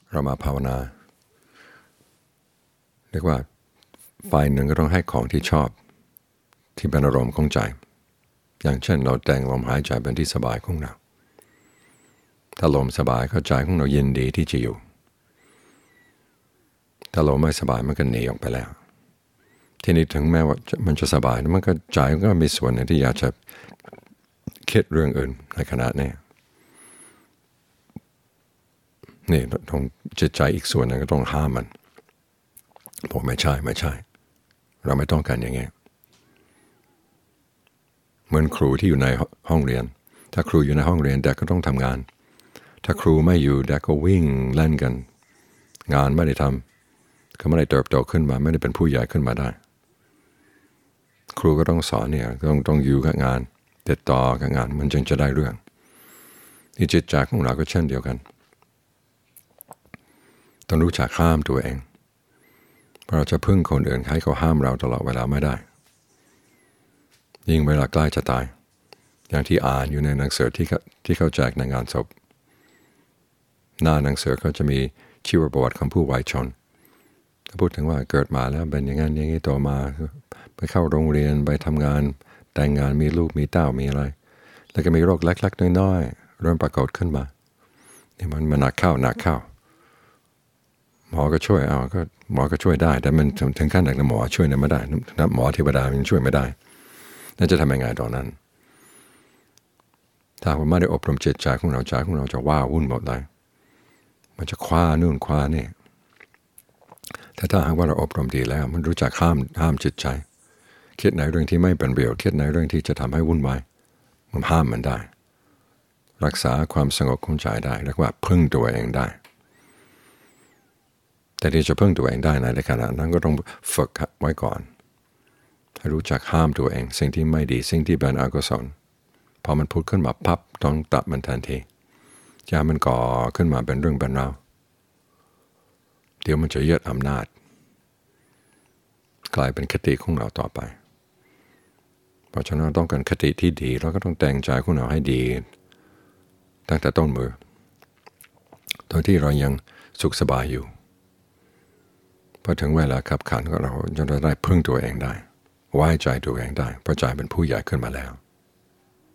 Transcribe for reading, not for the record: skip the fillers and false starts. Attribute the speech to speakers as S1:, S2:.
S1: เรามาภาวนาเรียกว่าฝ่ายหนึ่งก็ต้องให้ของที่ชอบที่เป็นอารมณ์ของใจอย่างเช่นเราแต่งลมหายใจเป็นที่สบายของเราถ้าลมสบายเข้าใจของเรายินดีที่จะอยู่ถ้าลมไม่สบายมันก็หนีออกไปแล้วทีนี้ถึงแม้ว่ามันจะสบายมันก็ใจก็มีส่วนนึงที่อยากจะคิดเรื่องอื่นในขณะนี้นี่ตรงจิตใจอีกส่วนนึงก็ต้องห้ามมันบอกไม่ใช่เราไม่ต้องการอย่างงี้เหมือนครูที่อยู่ในห้องเรียนถ้าครูอยู่ในห้องเรียนเด็กก็ต้องทำงานถ้าครูไม่อยู่เด็กก็วิ่งเล่นกันงานไม่ได้ทำเขาไม่ได้เติบโตขึ้นมาไม่ได้เป็นผู้ใหญ่ขึ้นมาได้ครูก็ต้องสอนเนี่ยต้องอยู่กับงานติดต่อกับงานมันจึงจะได้เรื่องที่จิตใจของเราก็เช่นเดียวกันต้องรู้จักห้ามตัวเองเราจะพึ่งคนอื่นให้เขาห้ามเราตลอดเวลาไม่ได้ยิ่งเวลาใกล้จะตายอย่างที่อ่านอยู่ในหนังสือที่เขาแจกในงานศพหน้าหนังสือเขาจะมีชีวประวัติของผู้วายชนเขาพูดถึงว่าเกิดมาแล้วเป็นอย่างนั้นอย่างนี้ต่อมาไปเข้าโรงเรียนไปทำงานแต่งงานมีลูกมีเต้ามีอะไรแล้วก็มีโรคเล็กๆน้อยๆเริ่มปรากฏขึ้นมานี่มันหนักเข้าหมอก็ช่วยก็หมอก็ช่วยได้แต่มันถึงขั้นไหนหมอช่วยไม่ได้หมอเทวดามันช่วยไม่ได้นั่นจะทำยังไงตอนนั้นถ้าเราไม่ได้อบรมจิตใจของเราจะว้าวุ่นหมดเลยมันจะคว้านู่นคว้านี่ถ้าหากว่าเราอบรมดีแล้วมันรู้จักห้ามจิตใจคิดในเรื่องที่ไม่เป็นประโยชน์คิดในเรื่องที่จะทำให้วุ่นวายมันห้ามมันได้รักษาความสงบของใจได้เรียกว่าพึ่งตัวเองได้แต่ที่จะพึ่งตัวเองได้ในขณะนั้นก็ต้องฝึกไว้ก่อนให้รู้จักห้ามตัวเองสิ่งที่ไม่ดีสิ่งที่เป็นอกุศลพอมันพูดขึ้นมาปั๊บต้องตัดมันทันทีอย่ามันก่อขึ้นมาเป็นเรื่องเป็นราวเดี๋ยวมันจะยึดอำนาจกลายเป็นคติของเราต่อไปเพราะฉะนั้นต้องการคติที่ดีเราก็ต้องแต่งใจของเราให้ดีตั้งแต่ต้นมือโดยที่เรายังสุขสบายอยู่พอถึงเวลาขับขันของเราจะได้พึ่งตัวเองได้ไว้ใจตัวเองได้เพราะใจเป็นผู้ใหญ่ขึ้นมาแล้ว